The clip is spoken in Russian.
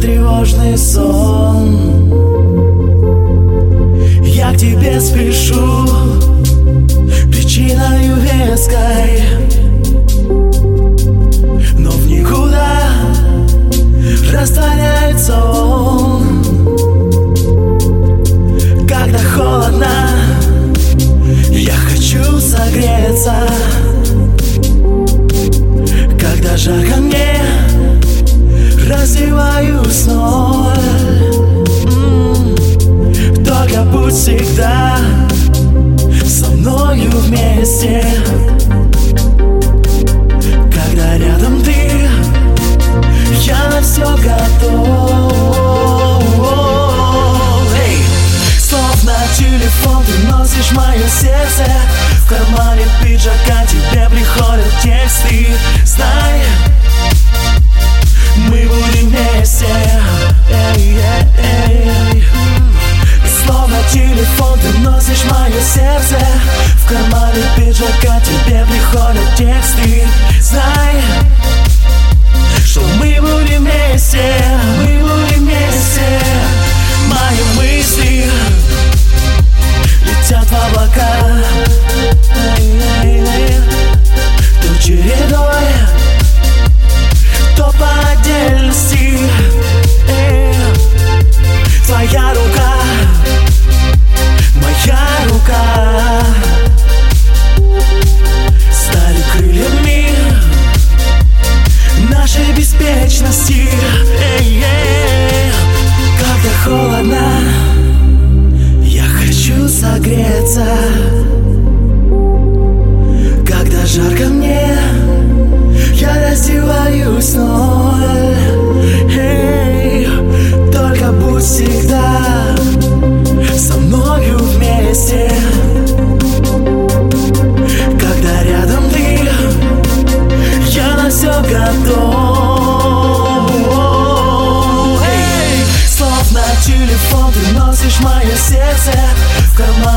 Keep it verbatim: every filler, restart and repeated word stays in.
тревожный сон. Я к тебе спешу причиною веской, но в никуда растворяется он. Когда холодно, я хочу согреться. Когда жарко, мне раздеваюсь ноль. Только будь всегда со мною вместе. Когда рядом ты, я на все готов. Эй! Словно телефон ты носишь мое сердце. В кармане пиджака тебе приходят тексты. Знай, мы будем вместе. Эй, эй, эй. Словно телефон ты носишь мое сердце. В кармане пиджака тебе приходят тексты. Знай, что мы будем вместе. Мы будем вместе. Мои мысли летят в облака. То чередой, то по отдельности. Твоя рука, моя рука стали крыльями нашей беспечности. Эй-эй. Когда холодно, я хочу согреться. Когда жарко, мне я раздеваюсь ноль. Эй, только будь всегда со мною вместе. Когда рядом ты, я на все готов. Эй, словно телефон ты носишь мое сердце. В кармане